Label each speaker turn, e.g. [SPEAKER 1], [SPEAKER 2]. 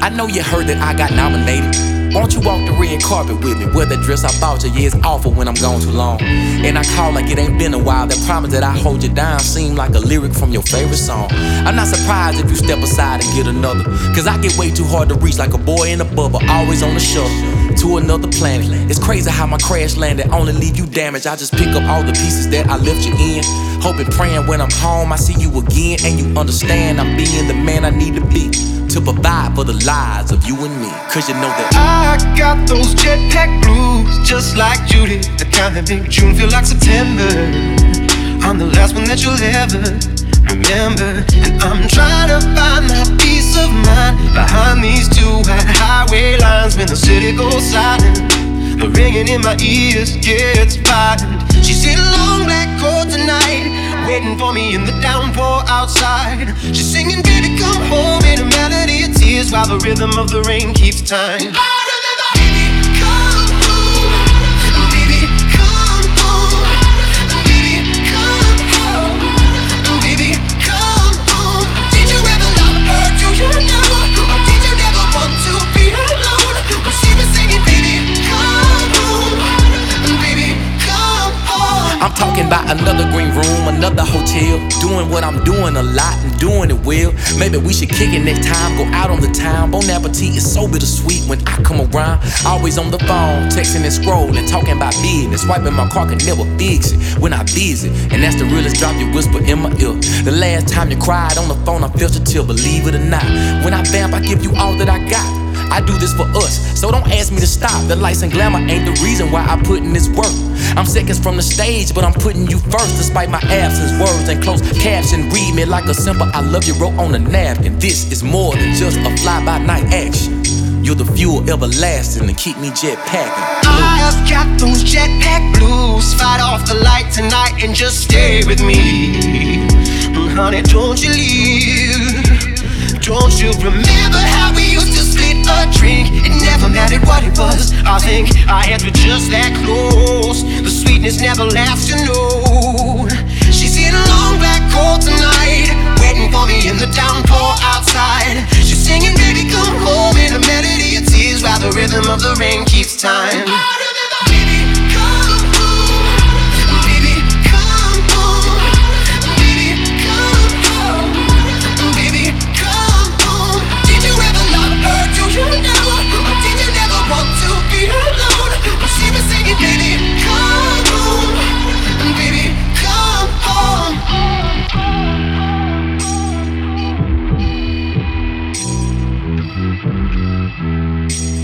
[SPEAKER 1] I know you heard that I got nominated. Won't you walk the red carpet with me? Wear that dress I bought you, yeah, it's awful when I'm gone too long. And I call like it ain't been a while. That promise that I hold you down seem like a lyric from your favorite song. I'm not surprised if you step aside and get another, cause I get way too hard to reach like a boy in a bubble, always on the shuttle to another planet. It's crazy how my crash landed, only leave you damaged. I just pick up all the pieces that I left you in, hoping, praying when I'm home I see you again and you understand I'm being the man I need to be to provide for the lives of you and me. Cause you know that
[SPEAKER 2] I got those jetpack blues, just like Judy, the kind that make June feel like September. I'm the last one that you'll ever remember, and I'm trying to find my peace of mind behind these two highway lines. When the city goes silent, the ringing in my ears gets violent. She's in a long black coat tonight, waiting for me in the downpour outside. She's singing, baby, come home, in a melody of tears, while the rhythm of the rain keeps time. I remember, baby, come home, baby, come home, baby, come home, baby, come home. Did you ever love her? Do you know? Or did you never want to be alone? When she was singing, baby, come home, baby, come home.
[SPEAKER 1] I'm talking about another green room, another hotel, doing what I'm doing a lot and doing it well. Maybe we should kick it next time, go out on the town. Bon appetit is so bittersweet when I come around. Always on the phone, texting and scrolling, talking about business. Wiping my car can never fix it when I visit, and that's the realest drop you whisper in my ear. The last time you cried on the phone, I felt your tear, believe it or not. When I vamp, I give you all that I got. I do this for us, so don't ask me to stop. The lights and glamour ain't the reason why I put in this work. I'm seconds from the stage, but I'm putting you first. Despite my absence, words and closed caption read me like a simple I love you wrote on a napkin. This is more than just a fly-by-night action. You're the fuel everlasting to keep me jetpacking.
[SPEAKER 2] I've got those jetpack blues. Fight off the light tonight and just stay with me. Honey, don't you leave. Don't you remember how we used to split a drink? It never mattered what it was. I think I had you just that close. The sweetness never lasts, you know. She's in a long black coat tonight, waiting for me in the downpour outside. She's singing, baby, come home, in a melody of tears, while the rhythm of the rain keeps time.
[SPEAKER 3] Thank you.